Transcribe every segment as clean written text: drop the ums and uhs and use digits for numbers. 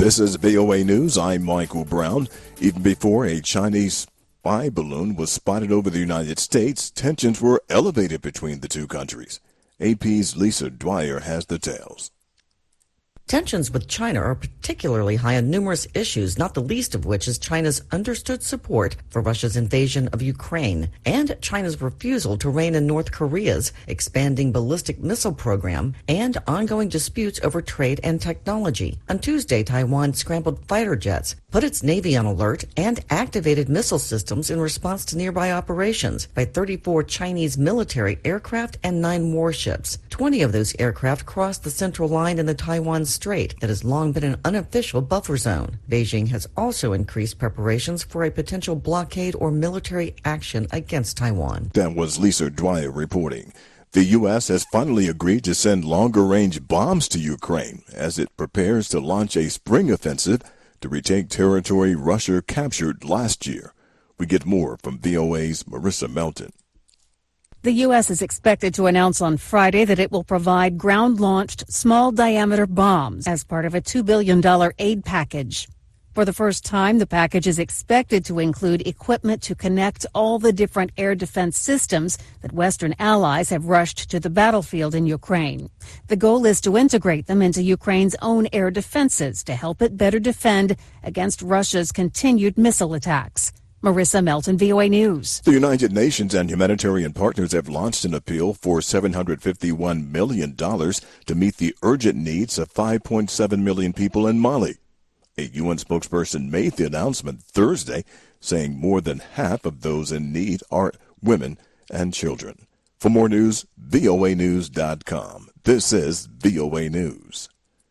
This is VOA News. I'm Michael Brown. Even before a Chinese spy balloon was spotted over the United States, tensions were elevated between the two countries. AP's Lisa Dwyer has the details. Tensions with China are particularly high on numerous issues, not the least of which is China's understood support for Russia's invasion of Ukraine and China's refusal to rein in North Korea's expanding ballistic missile program and ongoing disputes over trade and technology. On Tuesday, Taiwan scrambled fighter jets, put its Navy on alert, and activated missile systems in response to nearby operations by 34 Chinese military aircraft and 9 warships. 20 of those aircraft crossed the central line in the Taiwan Strait that has long been an unofficial buffer zone. Beijing has also increased preparations for a potential blockade or military action against Taiwan. That was Lisa Dwyer reporting. The U.S. has finally agreed to send longer-range bombs to Ukraine as it prepares to launch a spring offensive to retake territory Russia captured last year. We get more from VOA's Marissa Melton. The U.S. is expected to announce on Friday that it will provide ground-launched, small-diameter bombs as part of a $2 billion aid package. For the first time, the package is expected to include equipment to connect all the different air defense systems that Western allies have rushed to the battlefield in Ukraine. The goal is to integrate them into Ukraine's own air defenses to help it better defend against Russia's continued missile attacks. Marissa Melton, VOA News. The United Nations and humanitarian partners have launched an appeal for $751 million to meet the urgent needs of 5.7 million people in Mali. A UN spokesperson made the announcement Thursday, saying more than half of those in need are women and children. For more news, voanews.com. This is VOA News.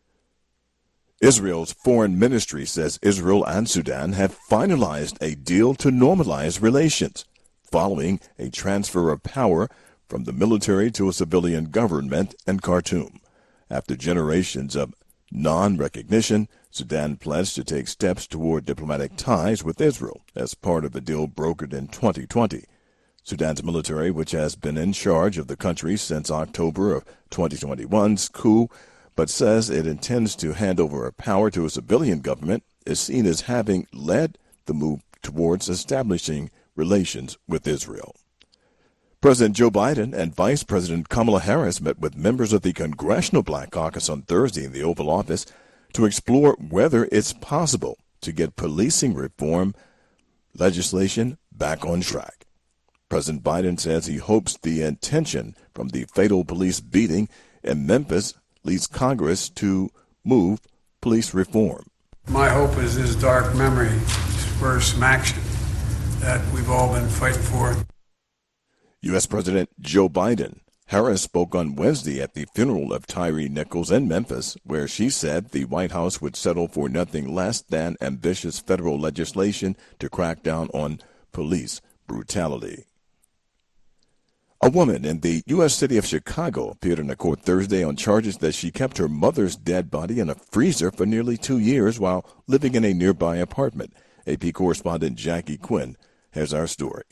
Israel's foreign ministry says Israel and Sudan have finalized a deal to normalize relations, following a transfer of power from the military to a civilian government in Khartoum. After generations of non-recognition, Sudan pledged to take steps toward diplomatic ties with Israel as part of a deal brokered in 2020. Sudan's military, which has been in charge of the country since October of 2021's coup, but says it intends to hand over power to a civilian government, is seen as having led the move towards establishing relations with Israel. President Joe Biden and Vice President Kamala Harris met with members of the Congressional Black Caucus on Thursday in the Oval Office to explore whether it's possible to get policing reform legislation back on track. President Biden says he hopes the attention from the fatal police beating in Memphis leads Congress to move police reform. My hope is this dark memory spurs some action that we've all been fighting for. U.S. President Joe Biden. Harris spoke on Wednesday at the funeral of Tyree Nichols in Memphis, where she said the White House would settle for nothing less than ambitious federal legislation to crack down on police brutality. A woman in the U.S. city of Chicago appeared in a court Thursday on charges that she kept her mother's dead body in a freezer for nearly 2 years while living in a nearby apartment. AP correspondent Jackie Quinn has our story.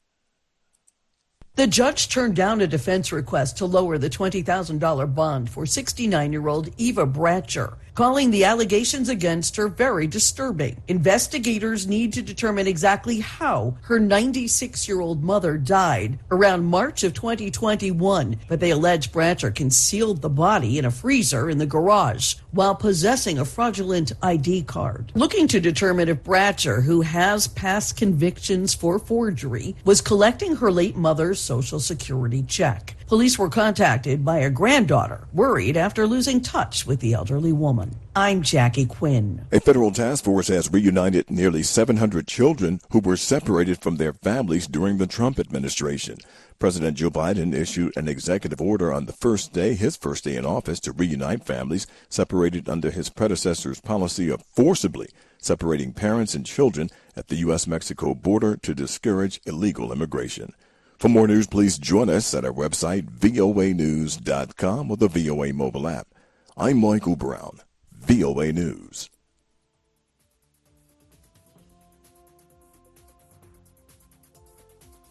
The judge turned down a defense request to lower the $20,000 bond for 69-year-old Eva Bratcher, calling the allegations against her very disturbing. Investigators need to determine exactly how her 96-year-old mother died around March of 2021, but they allege Bratcher concealed the body in a freezer in the garage while possessing a fraudulent ID card. Looking to determine if Bratcher, who has past convictions for forgery, was collecting her late mother's Social Security check. Police were contacted by a granddaughter, worried after losing touch with the elderly woman. I'm Jackie Quinn. A federal task force has reunited nearly 700 children who were separated from their families during the Trump administration. President Joe Biden issued an executive order on his first day in office, to reunite families separated under his predecessor's policy of forcibly separating parents and children at the U.S.-Mexico border to discourage illegal immigration. For more news, please join us at our website, voanews.com, or the VOA mobile app. I'm Michael Brown, VOA News.